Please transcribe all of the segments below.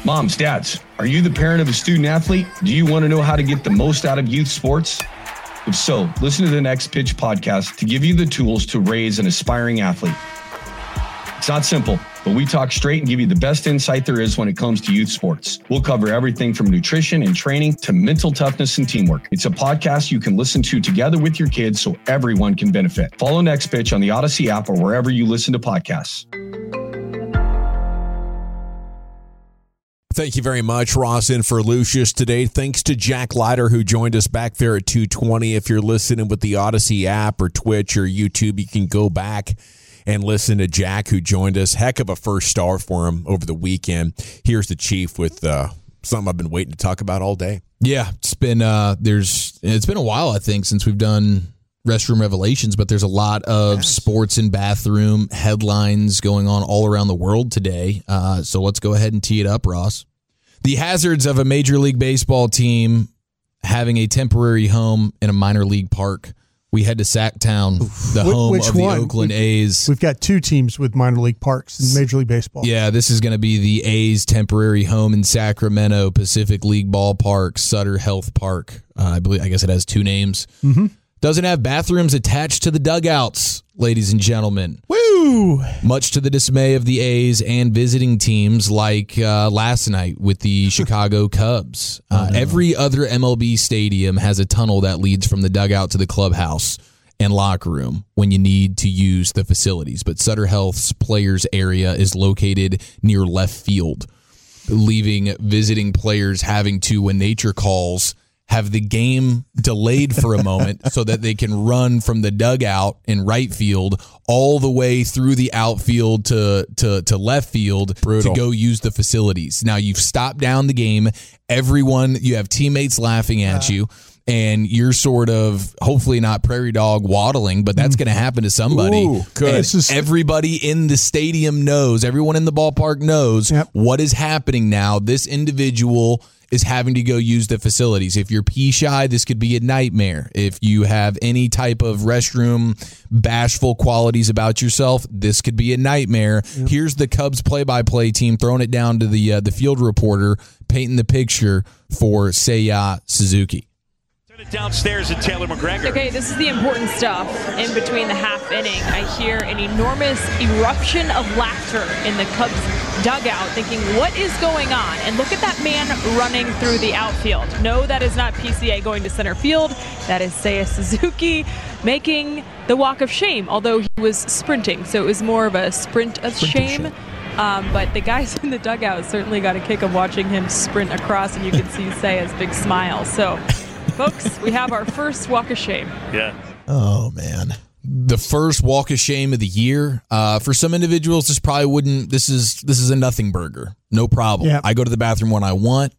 Moms, dads, are you the parent of a student athlete? Do you want to know how to get the most out of youth sports? If so, listen to the Next Pitch podcast to give you the tools to raise an aspiring athlete. It's not simple, but we talk straight and give you the best insight there is when it comes to youth sports. We'll cover everything from nutrition and training to mental toughness and teamwork. It's a podcast you can listen to together with your kids so everyone can benefit. Follow Next Pitch on the Odyssey app or wherever you listen to podcasts. Thank you very much, Ross, in for Lucius today. Thanks to Jack Leiter, who joined us back there at 2:20. If you're listening with the Odyssey app or Twitch or YouTube, you can go back and listen to Jack, who joined us. Heck of a first star for him over the weekend. Here's the Chief with something I've been waiting to talk about all day. Yeah, it's been a while, I think, since we've done Restroom Revelations, but there's a lot of sports and bathroom headlines going on all around the world today. So let's go ahead and tee it up, Ross. The hazards of a Major League Baseball team having a temporary home in a minor league park. We head to Sacktown, the home of the Oakland A's. We've got two teams with minor league parks in Major League Baseball. Yeah, this is going to be the A's temporary home in Sacramento, Pacific League Ballpark, Sutter Health Park. I guess it has two names. Mm-hmm. Doesn't have bathrooms attached to the dugouts, ladies and gentlemen. Woo! Much to the dismay of the A's and visiting teams like last night with the Chicago Cubs. Every other MLB stadium has a tunnel that leads from the dugout to the clubhouse and locker room when you need to use the facilities. But Sutter Health's players area is located near left field, leaving visiting players having to, when nature calls, have the game delayed for a moment so that they can run from the dugout in right field all the way through the outfield to left field to go use the facilities. Now, you've stopped down the game. You have teammates laughing at you, and you're sort of, hopefully not prairie dog waddling, but that's going to happen to somebody. Ooh, good. Everybody in the stadium knows, everyone in the ballpark knows what is happening now. This individual is having to go use the facilities. If you're pee shy, this could be a nightmare. If you have any type of restroom bashful qualities about yourself, this could be a nightmare. Yep. Here's the Cubs play-by-play team throwing it down to the field reporter, painting the picture for Seiya Suzuki. Downstairs at Taylor McGregor. Okay, this is the important stuff. In between the half inning, I hear an enormous eruption of laughter in the Cubs dugout, thinking, what is going on? And look at that man running through the outfield. No, that is not PCA going to center field. That is Seiya Suzuki making the walk of shame, although he was sprinting. So it was more of a sprint of shame. But the guys in the dugout certainly got a kick of watching him sprint across, and you can see Seiya's big smile. So, folks, we have our first walk of shame. Yeah. Oh, man. The first walk of shame of the year. For some individuals, this is a nothing burger. No problem. Yep. I go to the bathroom when I want.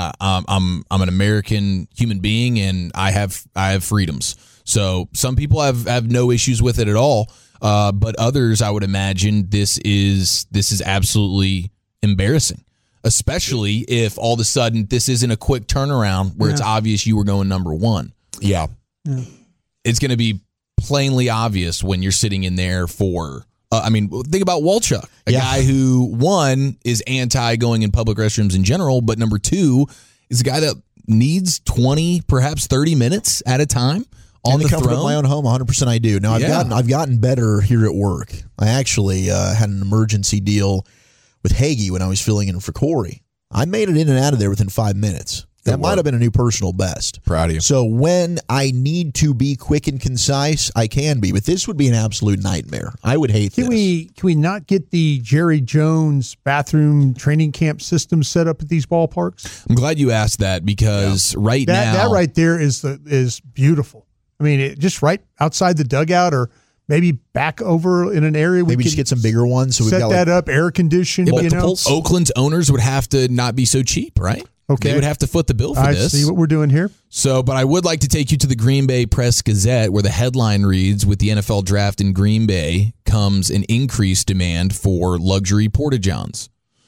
I'm an American human being, and I have freedoms. So some people have no issues with it at all. But others, I would imagine, this is absolutely embarrassing. Especially if all of a sudden this isn't a quick turnaround where it's obvious you were going number one. Yeah. It's going to be plainly obvious when you're sitting in there for, think about Walchuk, a guy who, one, is anti going in public restrooms in general, but number two, is a guy that needs 20, perhaps 30 minutes at a time on the comfort throne. of my own home, 100% I do. Now, I've gotten better here at work. I actually had an emergency deal with Hagee when I was filling in for Corey. I made it in and out of there within 5 minutes. That might have been a new personal best. Proud of you. So when I need to be quick and concise, I can be. But this would be an absolute nightmare. I would hate this. Can we not get the Jerry Jones bathroom training camp system set up at these ballparks? I'm glad you asked that because now that right there is beautiful. I mean, just right outside the dugout, or maybe back over in an area. Maybe just get some bigger ones. So we've got that up, air conditioned. Oakland's owners would have to not be so cheap, right? Okay. They would have to foot the bill for this. I see what we're doing here. So, but I would like to take you to the Green Bay Press-Gazette, where the headline reads, with the NFL draft in Green Bay comes an increased demand for luxury porta-johns.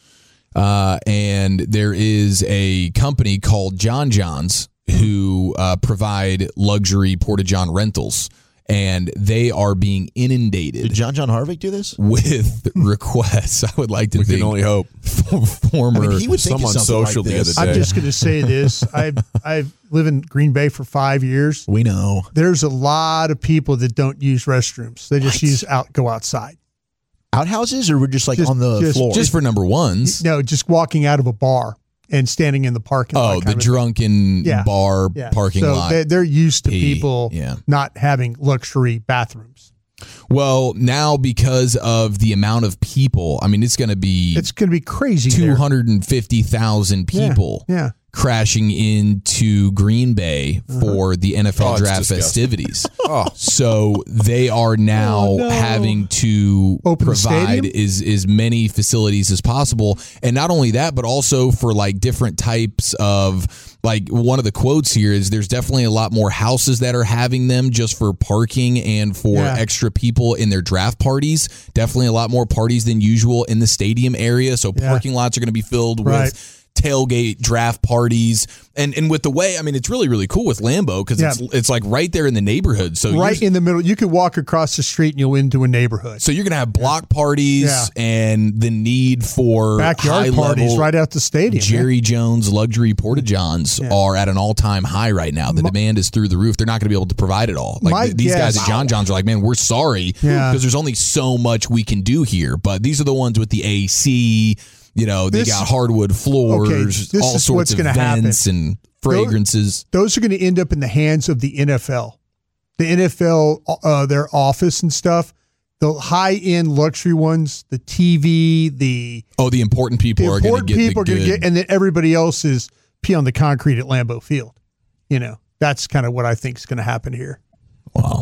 And there is a company called John Johns who provide luxury porta-john rentals. and they are being inundated. Did John Harvick do this? With requests. I would like to think. We can only hope. Former, he would think some on social like the other day. I'm just going to say this. I've lived in Green Bay for 5 years. We know. There's a lot of people that don't use restrooms. They just go outside. Outhouses, or we're just on the floor? Just for number ones. No, just walking out of a bar and standing in the parking lot. Oh, the drunken bar parking lot. They're used to people not having luxury bathrooms. Well, now because of the amount of people, I mean, it's going to be crazy. 250,000 people crashing into Green Bay for the NFL draft festivities. So they are now having to provide as many facilities as possible. And not only that, but also for like different types of, like, one of the quotes here is there's definitely a lot more houses that are having them just for parking and for extra people in their draft parties. Definitely a lot more parties than usual in the stadium area. So parking lots are going to be filled with tailgate draft parties, and with the way, I mean, it's really, really cool with Lambeau because it's like right there in the neighborhood. So right in the middle, you could walk across the street and you'll into a neighborhood. So you're gonna have block parties and the need for backyard parties right out the stadium. Jerry Jones luxury porta-johns are at an all-time high right now. The demand is through the roof. They're not going to be able to provide it all. Like these guys at John John's are like, man, we're sorry because there's only so much we can do here. But these are the ones with the AC. You know, they got hardwood floors, all sorts of vents and fragrances. Those are going to end up in the hands of the NFL. The NFL, their office and stuff, the high-end luxury ones, the TV, the important people are going to get and then everybody else is pee on the concrete at Lambeau Field. You know, that's kind of what I think is going to happen here. Wow.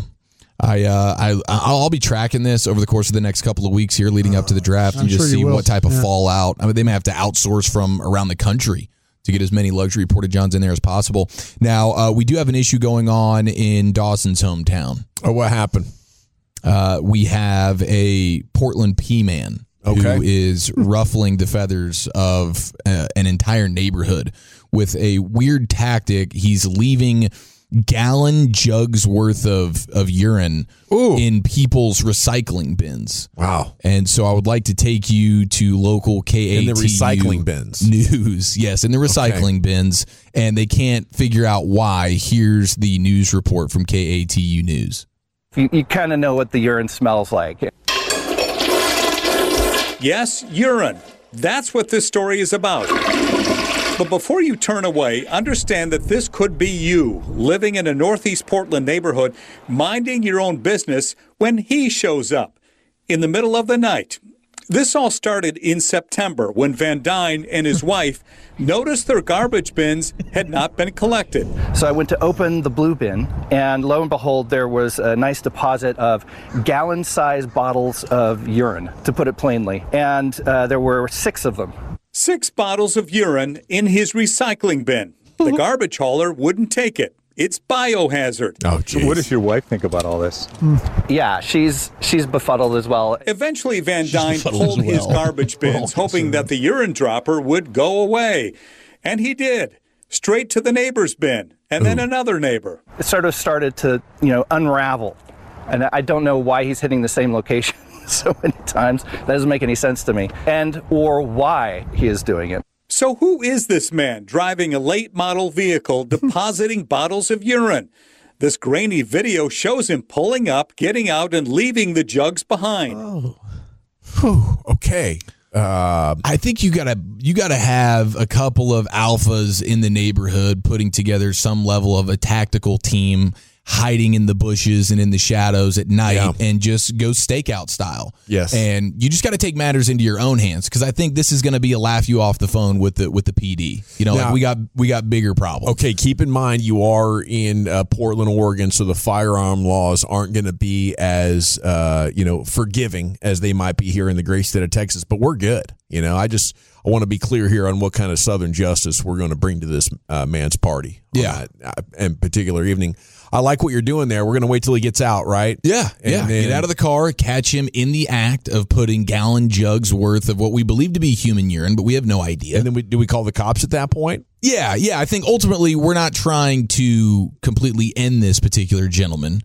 I'll be tracking this over the course of the next couple of weeks here leading up to the draft and just see what type of fallout. I mean, they may have to outsource from around the country to get as many luxury porta-johns in there as possible. Now, we do have an issue going on in Dawson's hometown. Oh, what happened? We have a Portland P-man who is ruffling the feathers of an entire neighborhood with a weird tactic. He's leaving gallon jugs worth of urine in people's recycling bins. Wow. And so I would like to take you to local KATU in the recycling bins. News. Yes, in the recycling bins. And they can't figure out why. Here's the news report from KATU News. You kind of know what the urine smells like. Yes, urine. That's what this story is about. But before you turn away, understand that this could be you, living in a Northeast Portland neighborhood, minding your own business when he shows up in the middle of the night. This all started in September when Van Dyne and his wife noticed their garbage bins had not been collected. So I went to open the blue bin, and lo and behold, there was a nice deposit of gallon-sized bottles of urine, to put it plainly. And there were 6 of them. 6 bottles of urine in his recycling bin. The garbage hauler wouldn't take it. It's biohazard. Oh, geez. So what does your wife think about all this? Yeah, she's befuddled as well. Eventually, Van Dyne pulled his garbage bins, hoping that the urine dropper would go away. And he did. Straight to the neighbor's bin, and then another neighbor. It sort of started to, unravel. And I don't know why he's hitting the same location so many times. That doesn't make any sense to me. Or why he is doing it. So who is this man driving a late model vehicle depositing bottles of urine? This grainy video shows him pulling up, getting out, and leaving the jugs behind. Oh. Whew. Okay. I think you gotta have a couple of alphas in the neighborhood putting together some level of a tactical team, hiding in the bushes and in the shadows at night and just go stakeout style. Yes. And you just got to take matters into your own hands because I think this is going to be a laugh you off the phone with the PD. Now, we got bigger problems. Okay, keep in mind you are in Portland, Oregon, so the firearm laws aren't going to be as forgiving as they might be here in the great state of Texas, but we're good. I want to be clear here on what kind of Southern justice we're going to bring to this man's party. On that particular evening. I like what you're doing there. We're going to wait till he gets out, right? Yeah. And then, get out of the car, catch him in the act of putting gallon jugs worth of what we believe to be human urine, but we have no idea. And then do we call the cops at that point? Yeah. I think ultimately we're not trying to completely end this particular gentleman,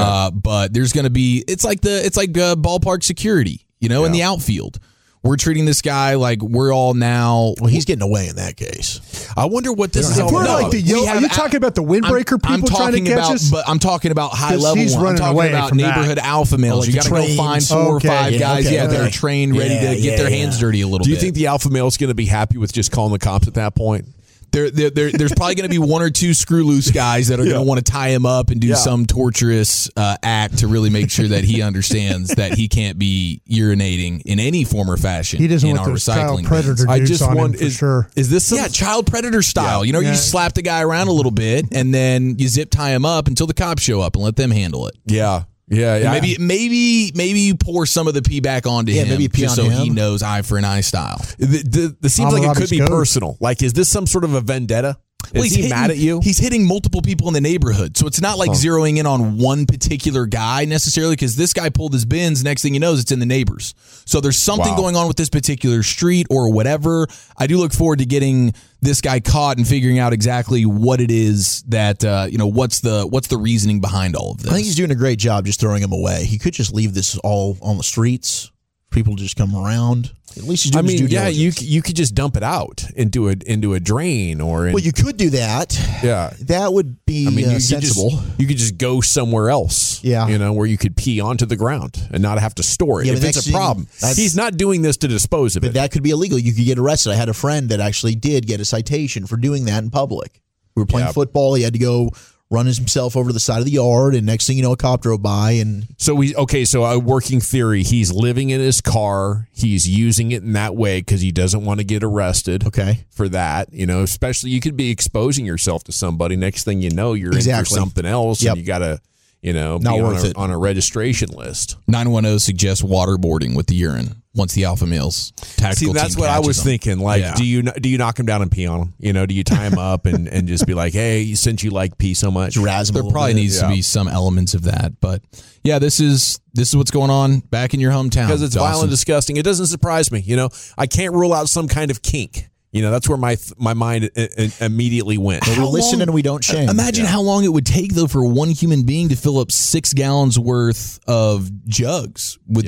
but there's going to be it's like ballpark security, in the outfield. We're treating this guy like we're all now. Well, he's getting away in that case. I wonder what this is all We're about. like are you talking about the windbreaker people trying to catch us? But I'm talking about high level. He's I'm running talking away about from neighborhood alpha males. Like You got to go find 4 or 5 guys, that are trained, ready to get their hands dirty a little bit. Do you think the alpha male is going to be happy with just calling the cops at that point? There's probably going to be 1 or 2 screw loose guys that are going to want to tie him up and do some torturous act to really make sure that he understands that he can't be urinating in any form or fashion. He doesn't in want our those recycling child predator bins. I dudes just on want him for sure. Is this some, child predator style? You just slap the guy around a little bit and then you zip tie him up until the cops show up and let them handle it. Yeah. And maybe you pour some of the pee back onto him, maybe pee just on so him. he knows eye for an eye style. This seems like it could be personal. Like, is this some sort of a vendetta? Is he mad at you? He's hitting multiple people in the neighborhood. So it's not like zeroing in on one particular guy necessarily, because this guy pulled his bins. Next thing you know, it's in the neighbors. So there's something going on with this particular street or whatever. I do look forward to getting this guy caught and figuring out exactly what it is that, what's the reasoning behind all of this. I think he's doing a great job just throwing him away. He could just leave this all on the streets. People just come around. At least he's doing his due diligence. you could just dump it out into a drain or. Well, you could do that. Yeah, that would be sensible. You could just go somewhere else. Yeah, where you could pee onto the ground and not have to store it. Yeah, if it's a problem, he's not doing this to dispose of it. But that could be illegal. You could get arrested. I had a friend that actually did get a citation for doing that in public. We were playing football. He had to go run himself over to the side of the yard, and next thing you know, a cop drove by. And so a working theory: he's living in his car, he's using it in that way because he doesn't want to get arrested. For that, especially you could be exposing yourself to somebody. Next thing you know, you're in for something else, and you got to, not be worth it on a registration list. 910 suggests waterboarding with the urine. Once the alpha males tactical that's team what I was them. thinking. Like, do you knock him down and pee on him? Do you tie him up and just be like, hey, since you like pee so much, there probably needs to be some elements of that. But yeah, this is what's going on back in your hometown because it's violent, disgusting. It doesn't surprise me. I can't rule out some kind of kink. That's where my mind immediately went. We listen and we don't shame. Imagine how long it would take, though, for one human being to fill up 6 gallons worth of jugs with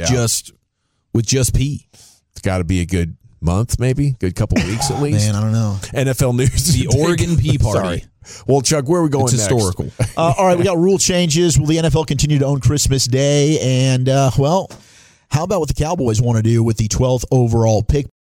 just pee. It's got to be a good month, maybe good couple weeks at least. Man, I don't know. NFL news: the Oregon Pee Party. Sorry. Well, Chuck, where are we going? It's historical. All right, we got rule changes. Will the NFL continue to own Christmas Day? And how about what the Cowboys want to do with the 12th overall pick?